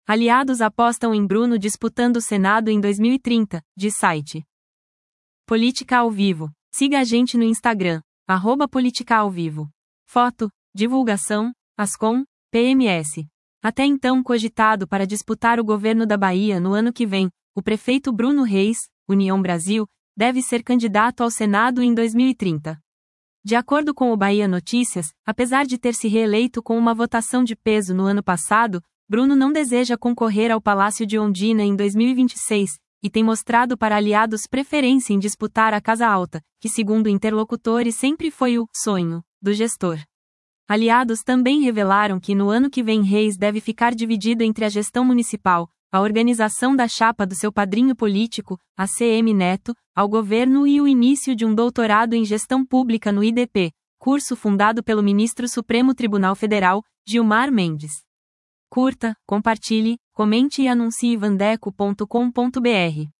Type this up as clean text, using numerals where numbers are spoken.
Aliados apostam em Bruno disputando o Senado em 2030, diz site. Política ao Vivo. Siga a gente no Instagram, @politicaauvivo. Foto, divulgação, Ascom, PMS. Até então cogitado para disputar o governo da Bahia no ano que vem, o prefeito Bruno Reis, União Brasil, deve ser candidato ao Senado em 2030. De acordo com o Bahia Notícias, apesar de ter se reeleito com uma votação de peso no ano passado, Bruno não deseja concorrer ao Palácio de Ondina em 2026, e tem mostrado para aliados preferência em disputar a Casa Alta, que segundo interlocutores sempre foi o sonho do gestor. Aliados também revelaram que no ano que vem Reis deve ficar dividido entre a gestão municipal, a organização da chapa do seu padrinho político, ACM Neto, ao governo e o início de um doutorado em gestão pública no IDP, curso fundado pelo ministro Supremo Tribunal Federal, Gilmar Mendes. Curta, compartilhe, comente e anuncie vandeco.com.br.